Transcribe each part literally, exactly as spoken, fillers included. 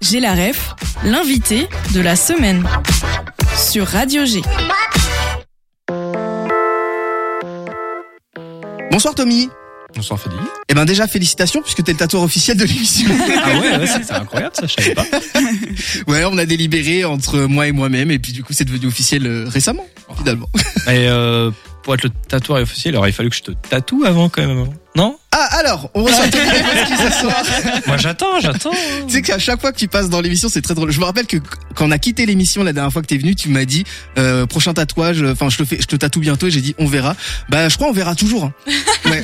J'ai la ref, l'invité de la semaine sur Radio G. Bonsoir Tommy. Bonsoir Fadi. Eh ben déjà félicitations puisque t'es le tatoueur officiel de l'émission. Ah ouais, ouais c'est, c'est incroyable ça, je savais pas. Ouais, on a délibéré entre moi et moi-même et puis du coup c'est devenu officiel euh, récemment finalement. Et euh, pour être le tatoueur officiel, alors il fallu que je te tatoue avant quand même, non? Ah alors, on reçoit Tommy Leboski ce soir. Moi j'attends, j'attends. Tu sais qu'à chaque fois que tu passes dans l'émission, c'est très drôle. Je me rappelle que quand on a quitté l'émission la dernière fois que t'es venu, tu m'as dit euh, prochain tatouage. Enfin, je te fais, je te tatoue bientôt. Et j'ai dit on verra. Bah, je crois on verra toujours. Hein. Ouais.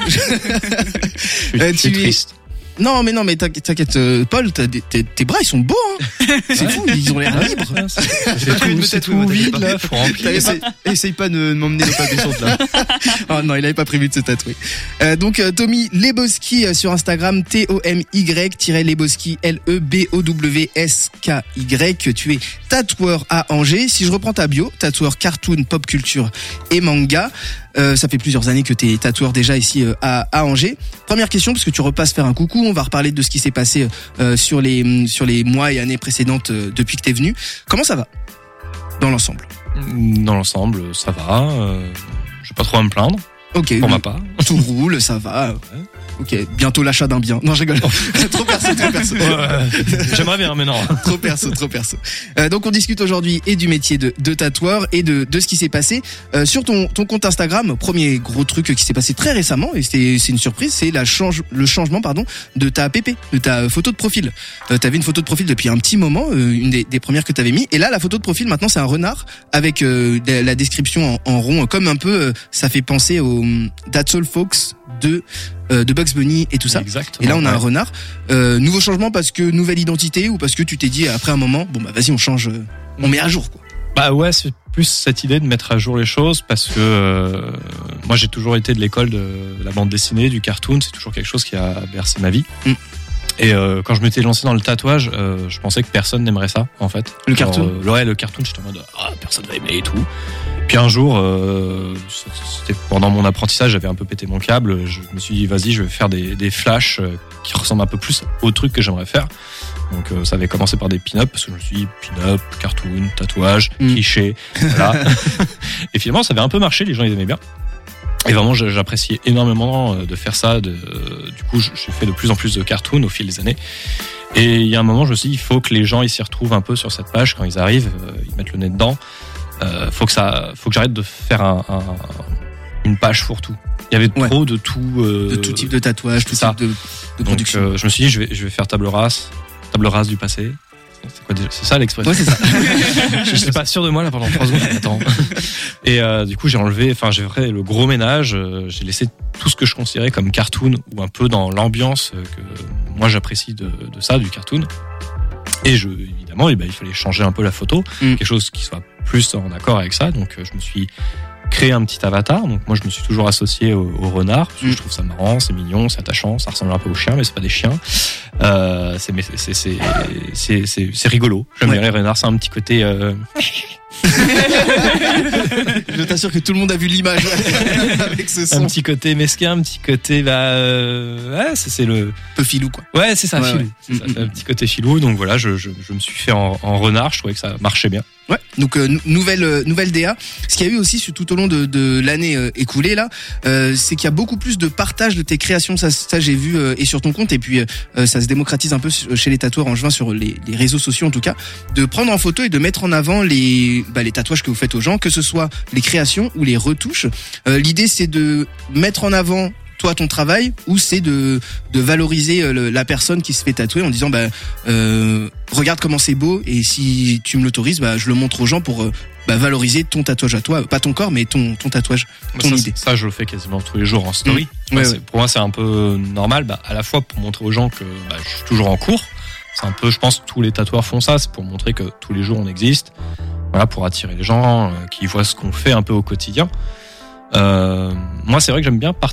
Je, euh, je suis tu es... triste. Non mais non mais t'inquiète, t'inquiète euh, Paul, t'as des, tes, tes bras ils sont beaux hein. C'est fou, ils ont l'air libres. C'est tout, c'est tout vide là, faut remplir. Essaye, essaye pas de m'emmener dans ta descente là. Oh non, il avait pas prévu de se tatouer. Euh, donc euh, Tommy Leboski euh, sur Instagram, T O M Y Leboski, L E B O W S K Y. Tu es tatoueur à Angers. Si je reprends ta bio, tatoueur cartoon, pop culture et manga. Euh, ça fait plusieurs années que t'es tatoueur déjà ici euh, à, à Angers. Première question, parce que tu repasses faire un coucou, on va reparler de ce qui s'est passé euh, sur les sur les mois et années précédentes euh, depuis que t'es venu. Comment ça va dans l'ensemble? Dans l'ensemble, ça va. Euh, j'ai pas trop à me plaindre. Ok. Pour oui. ma part. Tout roule, ça va. Ouais. Ok, bientôt l'achat d'un bien. Non, je rigole. Trop perso, trop perso. Ouais, j'aimerais bien, mais non. Trop perso, trop perso. Euh, donc on discute aujourd'hui et du métier de, de tatoueur et de, de ce qui s'est passé euh, sur ton, ton compte Instagram. Premier gros truc qui s'est passé très récemment et c'est, c'est une surprise, c'est la change, le changement pardon de ta P P, de ta photo de profil. Euh, t'avais une photo de profil depuis un petit moment, euh, une des, des premières que t'avais mis, et là la photo de profil maintenant c'est un renard avec euh, la description en, en rond, comme un peu euh, ça fait penser au That's All Folks de euh, de Bugs Bunny et tout ça. Exactement. Et là on a ouais. un renard. Euh, nouveau changement parce que nouvelle identité ou parce que tu t'es dit après un moment bon bah vas-y on change, euh, on met à jour quoi. Bah ouais, c'est plus cette idée de mettre à jour les choses parce que euh, moi j'ai toujours été de l'école de la bande dessinée, du cartoon, c'est toujours quelque chose qui a bercé ma vie. Mm. Et euh, quand je m'étais lancé dans le tatouage, euh, je pensais que personne n'aimerait ça en fait. Le Genre, cartoon. euh, Ouais, le cartoon, j'étais en mode ah personne va aimer et tout. Puis un jour, euh, c'était pendant mon apprentissage, j'avais un peu pété mon câble. Je me suis dit, vas-y, je vais faire des, des flashs qui ressemblent un peu plus au truc que j'aimerais faire. Donc euh, ça avait commencé par des pin-up, parce que je me suis dit, pin-up, cartoon, tatouage, mm. cliché, voilà. Et finalement, ça avait un peu marché, les gens ils aimaient bien. Et vraiment, j'appréciais énormément de faire ça. De, du coup, j'ai fait de plus en plus de cartoons au fil des années. Et il y a un moment, je me suis dit, il faut que les gens ils s'y retrouvent un peu sur cette page quand ils arrivent, ils mettent le nez dedans. Euh, faut que ça, faut que j'arrête de faire un, un, une page fourre-tout. Il y avait Ouais. trop de tout, euh, De tout type de tatouage, tout ça. type de, de Donc, production. euh, je me suis dit, je vais, je vais faire table rase, table rase du passé. C'est quoi déjà? C'est ça l'expression? Ouais, c'est ça. Je suis pas sûr de moi là pendant trois secondes. Attends. Et euh, du coup, j'ai enlevé, enfin, j'ai fait le gros ménage. Euh, j'ai laissé tout ce que je considérais comme cartoon ou un peu dans l'ambiance que moi j'apprécie de, de ça, du cartoon. Et je, évidemment, eh ben, il fallait changer un peu la photo, mm. quelque chose qui soit plus en accord avec ça. Donc, je me suis créé un petit avatar. Donc, moi, je me suis toujours associé au, au renard parce que mm. je trouve ça marrant, c'est mignon, c'est attachant, ça ressemble un peu aux chiens, mais c'est pas des chiens. Euh, c'est, c'est, c'est, c'est, c'est, c'est, c'est rigolo. J'aime Ouais. bien les renards, c'est un petit côté. Euh... Je t'assure que tout le monde a vu l'image avec ce son. Un petit côté mesquin, un petit côté bah euh, ouais, c'est, c'est le peu filou quoi. ouais c'est ça Ouais, filou, ouais. c'est ça, c'est un petit côté filou. Donc voilà, je, je, je me suis fait en, en renard. Je trouvais que ça marchait bien. Ouais. Donc euh, nouvelle euh, nouvelle D A. Ce qu'il y a eu aussi sur, tout au long de, de l'année euh, écoulée là, euh, c'est qu'il y a beaucoup plus de partage de tes créations. Ça, ça j'ai vu euh, et sur ton compte. Et puis euh, ça se démocratise un peu chez les tatoueurs en juin sur les, les réseaux sociaux en tout cas, de prendre en photo et de mettre en avant les bah, les tatouages que vous faites aux gens, que ce soit les créations ou les retouches. Euh, l'idée c'est de mettre en avant toi ton travail ou c'est de de valoriser le, la personne qui se fait tatouer en disant bah euh, regarde comment c'est beau et si tu me l'autorises bah je le montre aux gens pour euh, bah, valoriser ton tatouage à toi, pas ton corps mais ton ton tatouage, ton ça, idée. Ça je le fais quasiment tous les jours en story. Mmh. Ouais, c'est, ouais. Pour moi c'est un peu normal, bah, à la fois pour montrer aux gens que bah, je suis toujours en cours. C'est un peu, je pense, tous les tatoueurs font ça, c'est pour montrer que tous les jours on existe. Voilà, pour attirer les gens, euh, qui voient ce qu'on fait un peu au quotidien. Euh, moi, c'est vrai que j'aime bien partager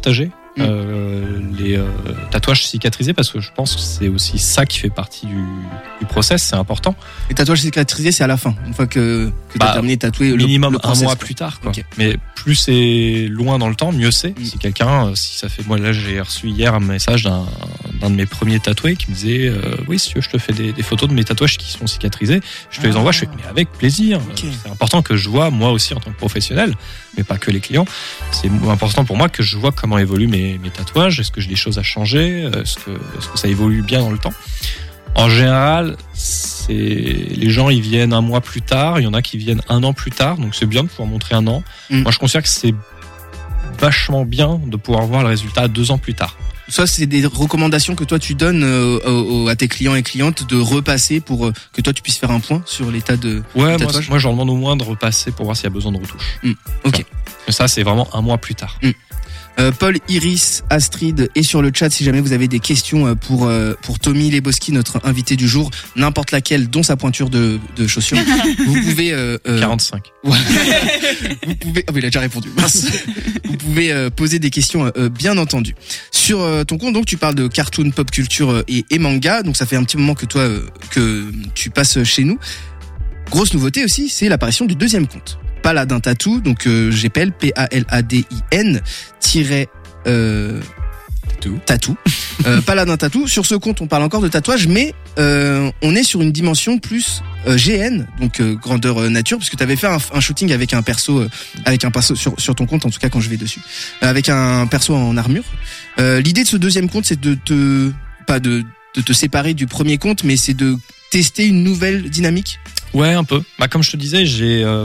mmh. euh, les euh, tatouages cicatrisés, parce que je pense que c'est aussi ça qui fait partie du, du process, c'est important. Les tatouages cicatrisés, c'est à la fin, une fois que, que bah, tu as terminé de tatouer. Minimum le, le un process, mois quoi. plus tard. Quoi. Okay. Mais plus c'est loin dans le temps, mieux c'est. Mmh. Si quelqu'un, si ça fait, moi là j'ai reçu hier un message d'un, d'un de mes premiers tatoués qui me disait, euh, oui si tu veux, je te fais des, des photos de mes tatouages qui sont cicatrisés, je te ah. les envoie, je fais, mais avec plaisir. Okay. C'est important que je vois, moi aussi en tant que professionnel, mais pas que les clients, c'est important pour moi que je vois comment évoluent mes, mes tatouages, est-ce que j'ai des choses à changer, est-ce que, est-ce que ça évolue bien dans le temps. En général, c'est les gens ils viennent un mois plus tard, il y en a qui viennent un an plus tard, donc c'est bien de pouvoir montrer un an. Mmh. Moi je considère que c'est vachement bien de pouvoir voir le résultat deux ans plus tard. Ça, c'est des recommandations que toi tu donnes euh, à tes clients et clientes de repasser pour euh, que toi tu puisses faire un point sur l'état de ouais, de moi, moi je leur demande au moins de repasser pour voir s'il y a besoin de retouches. Mmh. Ok. Mais ça c'est vraiment un mois plus tard. Mmh. Euh, Paul, Iris, Astrid est sur le chat si jamais vous avez des questions pour euh, pour Tommy Leboski, notre invité du jour, n'importe laquelle, dont sa pointure de, de chaussures. Vous pouvez euh, euh, quarante-cinq. Ouais. Vous pouvez. Oh, mais il a déjà répondu. Mince. Vous pouvez euh, poser des questions, euh, bien entendu. Sur euh, ton compte, donc tu parles de cartoon, pop culture et, et manga. Donc ça fait un petit moment que toi euh, que tu passes chez nous. Grosse nouveauté aussi, c'est l'apparition du deuxième compte. Paladin Tattoo, donc euh, G P L, P A L A D I N, tiret, euh, Tattoo. Tattoo. Euh, Paladin Tattoo. Sur ce compte, on parle encore de tatouage, mais euh, on est sur une dimension plus euh, G N, donc euh, grandeur euh, nature, puisque tu avais fait un, un shooting avec un perso, euh, avec un perso sur, sur ton compte, en tout cas quand je vais dessus, euh, avec un perso en armure. Euh, l'idée de ce deuxième compte, c'est de te, pas de, de te séparer du premier compte, mais c'est de tester une nouvelle dynamique. Ouais, un peu. Bah comme je te disais, j'ai euh...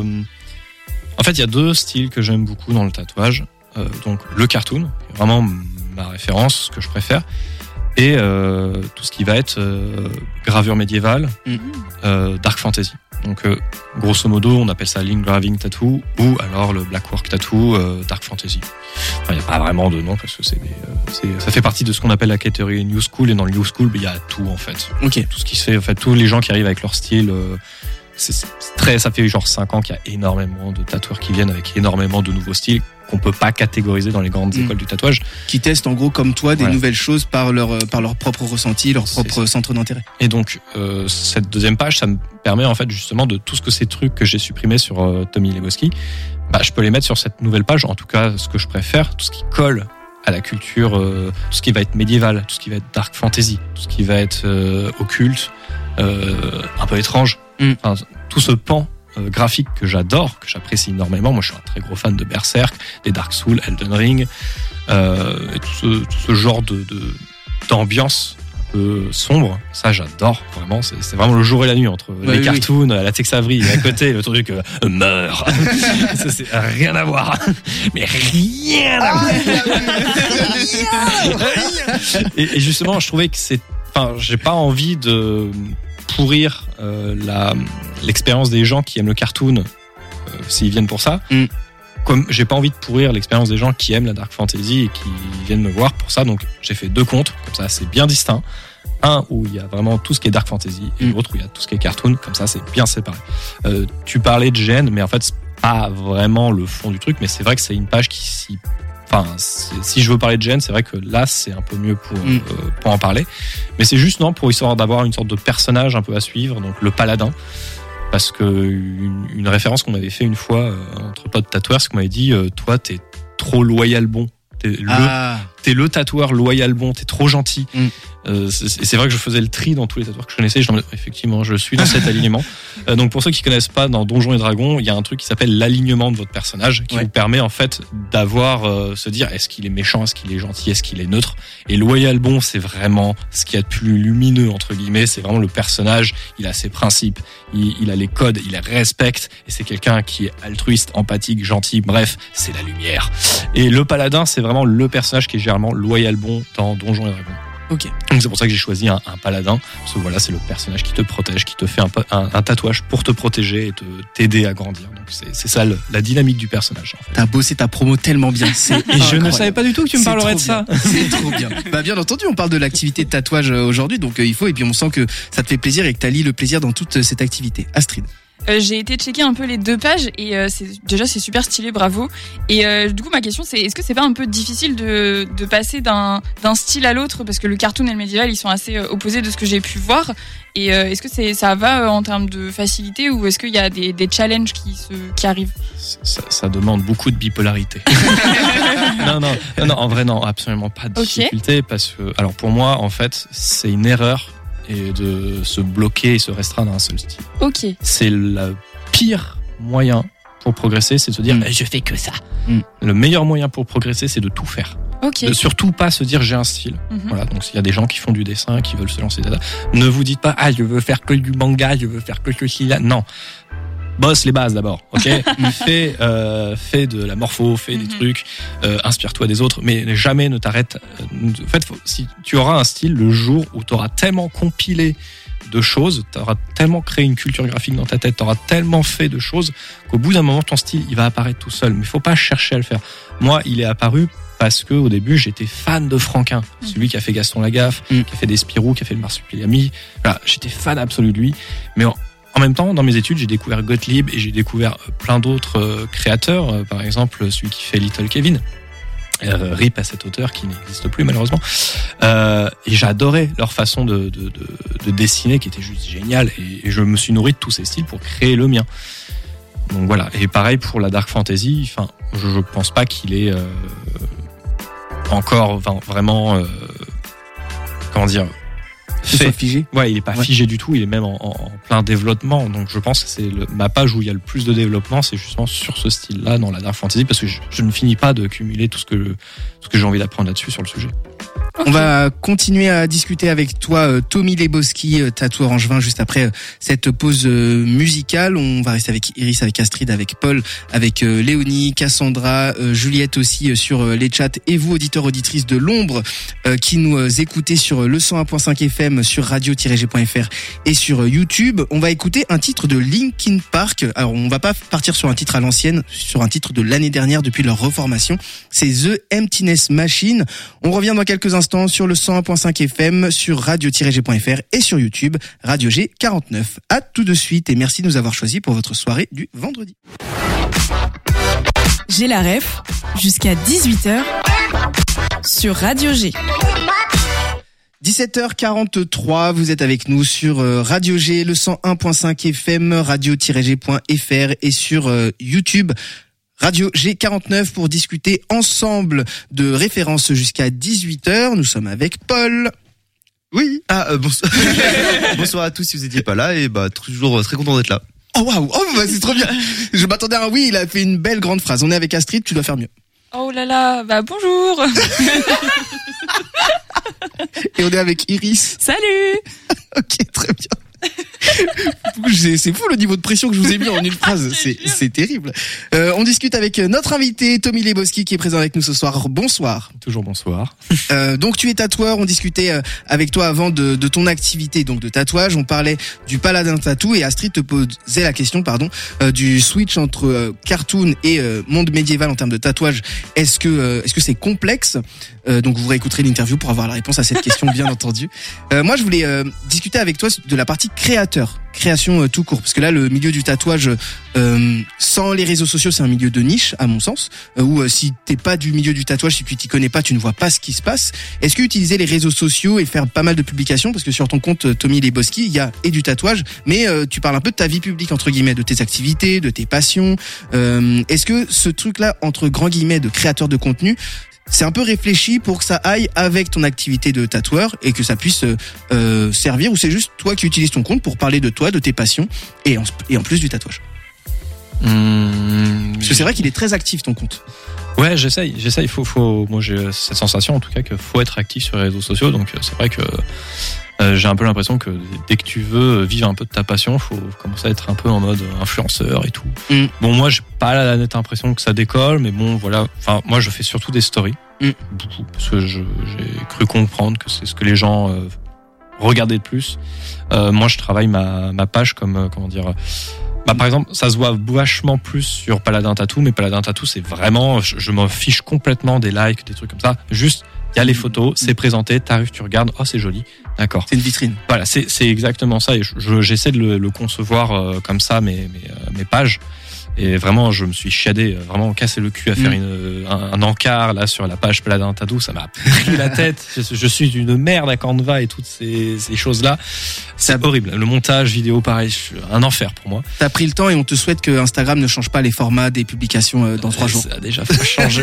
En fait, il y a deux styles que j'aime beaucoup dans le tatouage. Euh, donc, le cartoon, vraiment ma référence, ce que je préfère, et euh, tout ce qui va être euh, gravure médiévale, mm-hmm. euh, dark fantasy. Donc, euh, grosso modo, on appelle ça link graving tattoo ou alors le blackwork tattoo, euh, dark fantasy. Enfin, il n'y a pas vraiment de nom parce que c'est, des, euh, c'est ça fait partie de ce qu'on appelle la catégorie new school, et dans le new school, il y a tout en fait. Ok. Tout ce qui se fait, en fait, tous les gens qui arrivent avec leur style. Euh, C'est très, ça fait genre cinq ans qu'il y a énormément de tatoueurs qui viennent avec énormément de nouveaux styles qu'on peut pas catégoriser dans les grandes mmh. écoles du tatouage. Qui testent en gros comme toi des voilà. nouvelles choses par leur, par leur propre ressenti, leur propre centre d'intérêt. Et donc, euh, cette deuxième page, ça me permet en fait justement de tout ce que ces trucs que j'ai supprimés sur euh, Tommy Leboski, bah, je peux les mettre sur cette nouvelle page, en tout cas ce que je préfère, tout ce qui colle à la culture, euh, tout ce qui va être médiéval, tout ce qui va être dark fantasy, tout ce qui va être euh, occulte, euh, un peu étrange. Mm. Enfin, tout ce pan euh, graphique que j'adore, que j'apprécie énormément. Moi, je suis un très gros fan de Berserk, des Dark Souls, Elden Ring, euh, et tout ce, tout ce genre de, de d'ambiance un peu sombre. Ça, j'adore vraiment. C'est, c'est vraiment le jour et la nuit entre ouais, les oui, cartoons, oui. la Tex Avery et à côté le truc euh, meurt. Ça, c'est rien à voir. Mais rien à voir. et, et justement, je trouvais que c'est. Enfin, j'ai pas envie de pourrir euh, la, l'expérience des gens qui aiment le cartoon euh, s'ils viennent pour ça. Mm. Comme j'ai pas envie de pourrir l'expérience des gens qui aiment la dark fantasy et qui viennent me voir pour ça, donc j'ai fait deux comptes, comme ça c'est bien distinct. Un où il y a vraiment tout ce qui est dark fantasy et mm. l'autre où il y a tout ce qui est cartoon, comme ça c'est bien séparé. Euh, tu parlais de G N, mais en fait c'est pas vraiment le fond du truc, mais c'est vrai que c'est une page qui s'y... Enfin, si je veux parler de G N, c'est vrai que là, c'est un peu mieux pour, mm. euh, pour en parler. Mais c'est juste, non, pour histoire d'avoir une sorte de personnage un peu à suivre, donc le paladin. Parce que une, une référence qu'on m'avait fait une fois euh, entre potes tatoueurs, c'est qu'on m'avait dit, euh, toi, t'es trop loyal bon. T'es le, ah. t'es le tatoueur loyal bon, t'es trop gentil. Mm. Euh, c'est, c'est vrai que je faisais le tri dans tous les tatoueurs que je connaissais. Je disais, effectivement, je suis dans cet alignement. Euh, donc pour ceux qui connaissent pas, dans Donjons et Dragons, il y a un truc qui s'appelle l'alignement de votre personnage, qui ouais. vous permet en fait d'avoir euh, se dire est-ce qu'il est méchant, est-ce qu'il est gentil, est-ce qu'il est neutre. Et loyal bon, c'est vraiment ce qu'il y a de plus lumineux entre guillemets. C'est vraiment le personnage. Il a ses principes, il, il a les codes, il les respecte, et c'est quelqu'un qui est altruiste, empathique, gentil. Bref, c'est la lumière. Et le paladin, c'est vraiment le personnage qui est généralement loyal bon dans Donjons et Dragons. Ok. Donc c'est pour ça que j'ai choisi un, un paladin, parce que voilà, c'est le personnage qui te protège, qui te fait un, un, un tatouage pour te protéger et te, t'aider à grandir. Donc c'est, c'est ça le, la dynamique du personnage. En fait. T'as bossé ta promo tellement bien. C'est et je ne savais pas du tout que tu me c'est parlerais de ça. C'est trop bien. Bah bien entendu, on parle de l'activité de tatouage aujourd'hui, donc euh, il faut, et puis on sent que ça te fait plaisir et que t'allies le plaisir dans toute cette activité. Astrid. Euh, j'ai été checker un peu les deux pages et euh, c'est déjà c'est super stylé, bravo. Et euh, du coup ma question c'est est-ce que c'est pas un peu difficile de de passer d'un d'un style à l'autre parce que le cartoon et le médiéval ils sont assez euh, opposés de ce que j'ai pu voir. Et euh, est-ce que c'est ça va euh, en termes de facilité ou est-ce qu'il y a des des challenges qui se qui arrivent? Ça, ça demande beaucoup de bipolarité. non, non, non, non, en vrai non, absolument pas de difficulté, okay. Parce que alors pour moi en fait c'est une erreur. Et de se bloquer et se restreindre à un seul style. Ok. C'est le pire moyen pour progresser, c'est de se dire mmh. je fais que ça. Mmh. Le meilleur moyen pour progresser, c'est de tout faire. Ok. De surtout pas se dire j'ai un style. Mmh. Voilà. Donc s'il y a des gens qui font du dessin, qui veulent se lancer là, ne vous dites pas ah je veux faire que du manga, je veux faire que ceci là. Non. Bosse les bases d'abord, ok. fais, euh, fais de la morpho, fais mm-hmm. des trucs, euh, inspire-toi des autres, mais jamais ne t'arrête. En fait, faut, si tu auras un style le jour où tu auras tellement compilé de choses, tu auras tellement créé une culture graphique dans ta tête, tu auras tellement fait de choses qu'au bout d'un moment, ton style, il va apparaître tout seul. Mais il faut pas chercher à le faire. Moi, il est apparu parce que au début, j'étais fan de Franquin, mm. celui qui a fait Gaston Lagaffe, mm. qui a fait des Spirou, qui a fait le Marsupilami. Voilà, j'étais fan absolu de lui, mais en, En même temps, dans mes études, j'ai découvert Gottlieb et j'ai découvert plein d'autres euh, créateurs. Euh, par exemple, celui qui fait Little Kevin. Euh, rip à cet auteur qui n'existe plus malheureusement. Euh, et j'adorais leur façon de, de, de, de dessiner qui était juste géniale. Et, et je me suis nourri de tous ces styles pour créer le mien. Donc voilà. Et pareil pour la dark fantasy. Enfin, je, je pense pas qu'il est euh, encore enfin, vraiment euh, comment dire. Fait. Figé. Ouais, il est pas ouais. figé du tout, il est même en, en plein développement. Donc je pense que c'est le, ma page où il y a le plus de développement, c'est justement sur ce style-là dans la dark fantasy, parce que je, je ne finis pas de cumuler tout ce que tout ce que j'ai envie d'apprendre là-dessus sur le sujet. Okay. On va continuer à discuter avec toi, Tommy Leboski, tatoueur angevin, juste après cette pause musicale. On va rester avec Iris, avec Astrid, avec Paul, avec Léonie, Cassandra, Juliette aussi sur les chats, et vous, auditeurs, auditrices de l'ombre, qui nous écoutez sur le cent un point cinq F M, sur radio tiret g point f r et sur YouTube. On va écouter un titre de Linkin Park. Alors, on va pas partir sur un titre à l'ancienne, sur un titre de l'année dernière depuis leur reformation. C'est The Emptiness Machine. On revient dans quelques instants sur le cent un point cinq F M, sur radio tiret g point f r et sur YouTube, Radio G quarante-neuf. À tout de suite et merci de nous avoir choisis pour votre soirée du vendredi. J'ai la ref jusqu'à dix-huit heures sur Radio G. dix-sept heures quarante-trois, vous êtes avec nous sur Radio G, le cent un point cinq F M, radio tiret g point f r et sur YouTube, Radio G quarante-neuf, pour discuter ensemble de références jusqu'à dix-huit heures. Nous sommes avec Paul. Oui. Ah, euh, bonsoir. Bonsoir à tous si vous n'étiez pas là, et bah toujours très content d'être là. Oh waouh, oh bah c'est trop bien. Je m'attendais à un oui, il a fait une belle grande phrase. On est avec Astrid, tu dois faire mieux. Oh là là, bah bonjour. Et on est avec Iris. Salut. Ok, très bien. C'est fou le niveau de pression que je vous ai mis en une phrase, c'est, c'est terrible. Euh, on discute avec notre invité Tommy Leboski qui est présent avec nous ce soir. Bonsoir. Toujours bonsoir. Euh, donc tu es tatoueur, on discutait avec toi avant de, de ton activité donc de tatouage. On parlait du Paladin Tattoo et Astrid te posait la question pardon euh, du switch entre euh, cartoon et euh, monde médiéval en termes de tatouage. Est-ce que euh, est-ce que c'est complexe? euh, Donc vous réécouterez l'interview pour avoir la réponse à cette question bien entendu. Euh, moi je voulais euh, discuter avec toi de la partie créateur, création euh, tout court, parce que là le milieu du tatouage euh, sans les réseaux sociaux c'est un milieu de niche à mon sens, euh, où euh, si t'es pas du milieu du tatouage, si tu t'y connais pas, tu ne vois pas ce qui se passe. Est-ce que utiliser les réseaux sociaux et faire pas mal de publications, parce que sur ton compte euh, Tommy Leboski il y a et du tatouage, mais euh, tu parles un peu de ta vie publique entre guillemets, de tes activités, de tes passions. Euh, est-ce que ce truc là entre grands guillemets de créateur de contenu, c'est un peu réfléchi pour que ça aille avec ton activité de tatoueur et que ça puisse euh, servir, ou c'est juste toi qui utilises ton compte pour parler de toi, de tes passions et en, et en plus du tatouage? Mmh, Parce que c'est vrai qu'il est très actif ton compte. Ouais, j'essaye, j'essaye. Faut, faut. Moi, j'ai cette sensation en tout cas qu'il faut être actif sur les réseaux sociaux. Donc c'est vrai que euh, j'ai un peu l'impression que dès que tu veux vivre un peu de ta passion, faut commencer à être un peu en mode influenceur et tout. Mm. Bon, moi, j'ai pas la nette impression que ça décolle, mais bon, voilà. Enfin, moi, je fais surtout des stories, mm. beaucoup, parce que je, j'ai cru comprendre que c'est ce que les gens euh, regardaient le plus. Euh, moi, je travaille ma ma page comme euh, comment dire. Bah, par exemple, ça se voit vachement plus sur Paladin Tattoo, mais Paladin Tattoo, c'est vraiment, je, je m'en fiche complètement des likes, des trucs comme ça. Juste, Il y a les photos, c'est présenté, t'arrives, tu regardes, oh c'est joli, d'accord. C'est une vitrine. Voilà, c'est c'est exactement ça et je, je- j'essaie de le, le concevoir euh, comme ça mes mes, euh, mes pages. Et vraiment, je me suis chiadé, euh, vraiment cassé le cul à faire Mm. une, un, un encart là sur la page Paladin Tadou. Ça m'a pris la tête. Je, je suis une merde à Canva et toutes ces, ces choses-là. C'est horrible. Le montage vidéo, pareil, je- un enfer pour moi. T'as pris le temps et on te souhaite que Instagram ne change pas les formats des publications euh, dans trois Euh, jours. Ça a déjà changé.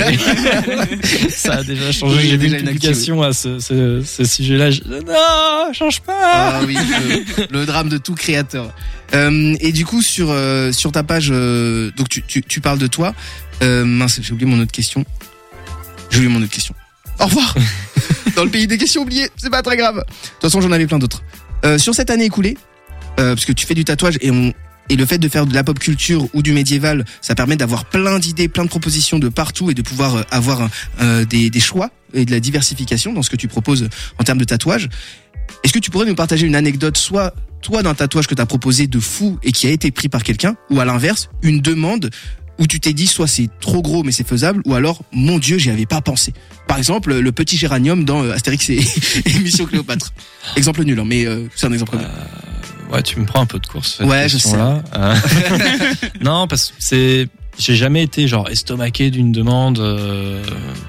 Ça a déjà changé. Oui, il y a J'ai vu déjà une une actu, publication à ce, ce, ce sujet-là. Je... Non, change pas. Ah oui, le, le drame de tout créateur. Euh, et du coup, sur euh, sur ta page, euh, donc tu, tu tu parles de toi. Euh, mince, j'ai oublié mon autre question. J'ai oublié mon autre question. Au revoir. Dans le pays des questions oubliées, c'est pas très grave. De toute façon, j'en avais plein d'autres. Euh, sur cette année écoulée, euh, parce que tu fais du tatouage et on et le fait de faire de la pop culture ou du médiéval, ça permet d'avoir plein d'idées, plein de propositions de partout et de pouvoir euh, avoir euh, des, des choix et de la diversification dans ce que tu proposes en termes de tatouage. Est-ce que tu pourrais nous partager une anecdote, soit toi d'un tatouage que tu as proposé de fou et qui a été pris par quelqu'un, ou à l'inverse, une demande où tu t'es dit soit c'est trop gros mais c'est faisable, ou alors mon Dieu j'y avais pas pensé. Par exemple le petit géranium dans euh, Astérix et, et Mission Cléopâtre. Exemple nul hein, mais euh, c'est un exemple. bien. Ouais, tu me prends un peu de course. Cette Ouais, je question-là. Euh, non, parce que c'est, j'ai jamais été genre estomaqué d'une demande. Euh...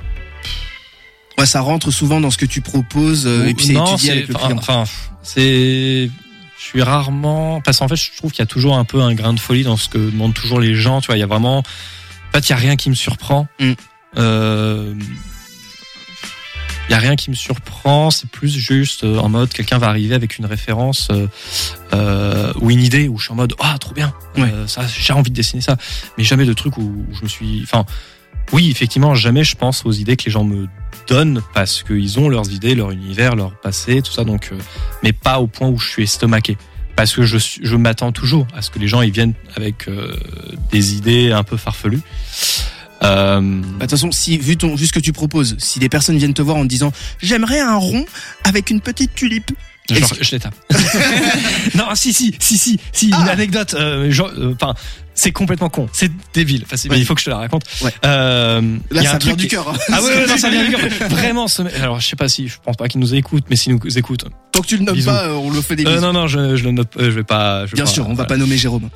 Ouais, ça rentre souvent dans ce que tu proposes euh, et puis c'est non, étudié c'est, avec le enfin, client. enfin, c'est, je suis rarement, parce qu'en fait, je trouve qu'il y a toujours un peu un grain de folie dans ce que demandent toujours les gens. Tu vois, il y a vraiment, en fait, il y a rien qui me surprend. Mm. Euh... Il y a rien qui me surprend, c'est plus juste euh, en mode quelqu'un va arriver avec une référence euh, euh, ou une idée où je suis en mode ah trop bien, Ouais. euh, ça j'ai envie de dessiner ça, mais jamais de trucs où, où je me suis, enfin oui effectivement jamais je pense aux idées que les gens me donnent parce qu'ils ont leurs idées, leur univers, leur passé, tout ça donc, euh, mais pas au point où je suis estomaqué. Parce que je, suis- je m'attends toujours à ce que les gens ils viennent avec euh, des idées un peu farfelues. Euh, Bah, de toute façon, si vu ton vu ce que tu proposes, si des personnes viennent te voir en te disant j'aimerais un rond avec une petite tulipe. Genre, Est-ce- je les tape. Non, si, si, si, si, si, une Ah. anecdote. euh, genre, euh, Enfin, c'est complètement con, c'est débile. Enfin, c'est- mais Ouais. il faut que je te la raconte. Ouais. Euh, Là, il y a ça un vient truc du qui- cœur. hein. Ah ouais, ouais, non, ça vient du cœur. Vraiment, ce mec- alors je sais pas si, je pense pas qu'il nous écoute, mais s'il nous écoute, Tant que tu le nommes Bisous. pas, euh, on le fait des euh, bisous. non, non, je, je le note, euh, je vais pas. Je vais Bien pas- sûr, on va voilà. pas nommer Jérôme.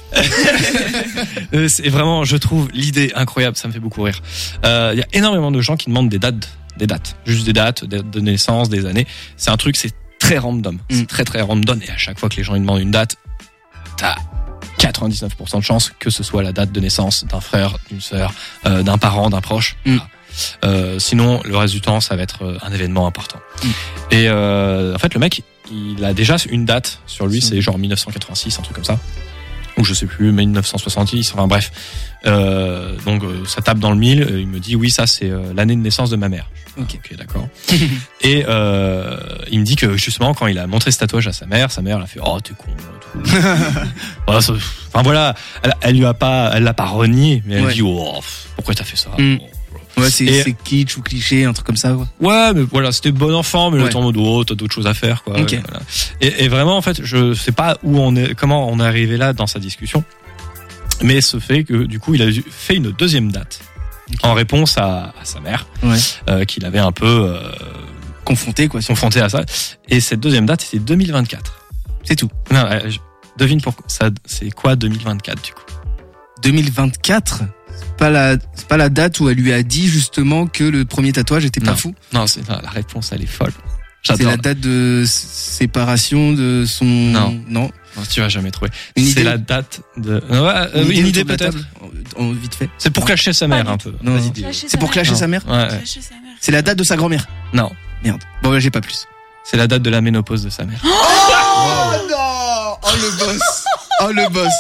Euh, c'est vraiment, je trouve l'idée incroyable, ça me fait beaucoup rire. Euh, Il y a énormément de gens qui demandent des dates, des dates, juste des dates, des dates de naissance, des années. C'est un truc, c'est très random, Mm. c'est très très random. Et à chaque fois que les gens ils demandent une date, t'as quatre-vingt-dix-neuf pour cent de chance que ce soit la date de naissance d'un frère, d'une sœur, euh, d'un parent, d'un proche. Mm. Voilà. Euh, sinon, le reste du temps, ça va être euh, un événement important. Mm. Et euh, en fait, le mec, il a déjà une date sur lui, Mm. c'est genre mille neuf cent quatre-vingt-six, un truc comme ça. Ou je sais plus, mille neuf cent soixante-dix, enfin bref. Euh, donc euh, ça tape dans le mille, euh, il me dit oui, ça c'est euh, l'année de naissance de ma mère. Ok. Ok, d'accord. Et euh, il me dit que justement quand il a montré ce tatouage à sa mère, sa mère elle a fait oh t'es con. et tout. Voilà, ça- enfin voilà, elle, elle lui a pas, elle l'a pas renié, mais elle Ouais. dit oh pff, pourquoi t'as fait ça. Mm. Bon. Ouais, c'est Et- c'est kitsch ou cliché, un truc comme ça. Quoi. Ouais, mais voilà, c'était bon enfant, mais Ouais. le temps en mode oh t'as d'autres choses à faire quoi. Ok. Voilà. Et, et vraiment en fait, je sais pas où on est, comment on est arrivé là dans sa discussion, mais ce fait que du coup il a fait une deuxième date en réponse à, à sa mère, Ouais. euh, qu'il avait un peu euh, Confronté quoi. confronté à ça. Et cette deuxième date c'était deux mille vingt-quatre. C'est tout. Non, euh, je- devine pourquoi. Ça, c'est quoi deux mille vingt-quatre du coup? deux mille vingt-quatre. C'est pas la c'est pas la date où elle lui a dit justement que le premier tatouage était pas Non. fou. Non, c'est non, la réponse elle est folle. C'est J'adore. la date de s- séparation de son. Non. Non. Non, tu vas jamais trouver. Une C'est idée la date de. Ouais, euh, une idée, autour de la peut-être. table, en, en vite fait. C'est pour cacher sa mère un peu. Non. Vas-y, dis. Clasher C'est sa pour mère. clasher Non. sa mère. Ouais, ouais. Clasher sa mère. C'est la date de sa grand-mère. Non, Merde. Bon, là, j'ai pas plus. c'est la date de la ménopause de sa mère. Oh non. Oh le boss. Oh le boss.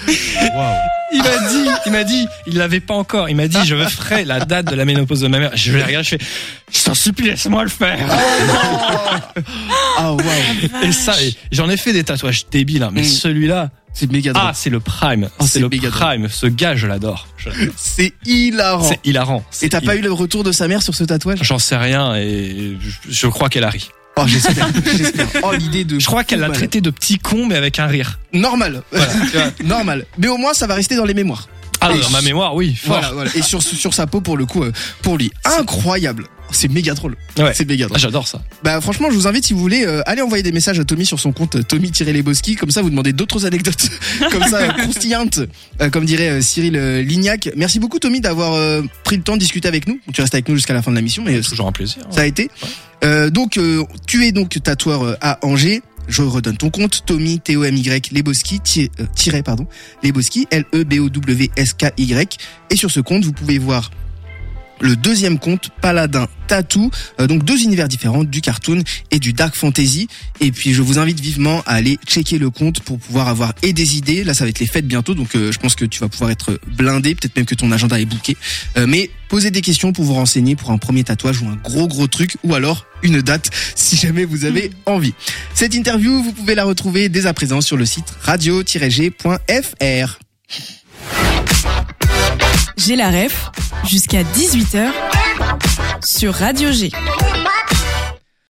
Il m'a dit, il m'a dit, il l'avait pas encore. Il m'a dit, je ferai la date de la ménopause de ma mère. Je l'ai regardé, je fais, je t'en supplie, laisse-moi le faire. Ah waouh. Et ça, et j'en ai fait des tatouages débiles, hein, mais Mm. celui-là, C'est méga drôle. ah, c'est le prime. Oh, c'est c'est le méga prime. Ce gars, je l'adore. Je l'adore. C'est hilarant. C'est hilarant. Et t'as C'est pas eu le retour de sa mère sur ce tatouage? J'en sais rien et je, je crois qu'elle a ri. Oh j'espère. J'espère. Oh l'idée de. Je crois qu'elle l'a fou, traité de petit con mais avec un rire. malade. Normal. Voilà, tu vois. Normal. Mais au moins ça va rester dans les mémoires. Ah, Et dans ma mémoire, oui. Fort. Voilà, voilà. Et sur sur sa peau pour le coup, euh, pour lui, incroyable. C'est méga drôle. Ouais. C'est méga Ah, drôle. j'adore ça. Bah franchement, je vous invite si vous voulez, euh, allez envoyer des messages à Tommy sur son compte euh, Tommy-Leboski, comme ça vous demandez d'autres anecdotes comme ça euh, croustillantes, euh, comme dirait euh, Cyril euh, Lignac. Merci beaucoup Tommy d'avoir euh, pris le temps de discuter avec nous. Tu restes avec nous jusqu'à la fin de la mission, mais euh, Toujours un plaisir. ça a été. Euh, donc euh, tu es donc tatoueur euh, à Angers. Je redonne ton compte, Tommy, T O M Y, Leboski, ti- euh, tiret, pardon, Leboski, L E B O W S K Y. Et sur ce compte, vous pouvez voir le deuxième compte, Paladin Tattoo, euh, donc deux univers différents, du cartoon et du dark fantasy. Et puis je vous invite vivement à aller checker le compte pour pouvoir avoir et des idées. Là ça va être les fêtes bientôt, donc euh, je pense que tu vas pouvoir être blindé, peut-être même que ton agenda est booké. Euh, mais posez des questions pour vous renseigner pour un premier tatouage ou un gros gros truc, ou alors une date si jamais vous avez envie. Cette interview, vous pouvez la retrouver dès à présent sur le site radio tiret g point f r. J'ai la ref jusqu'à dix-huit heures sur Radio G.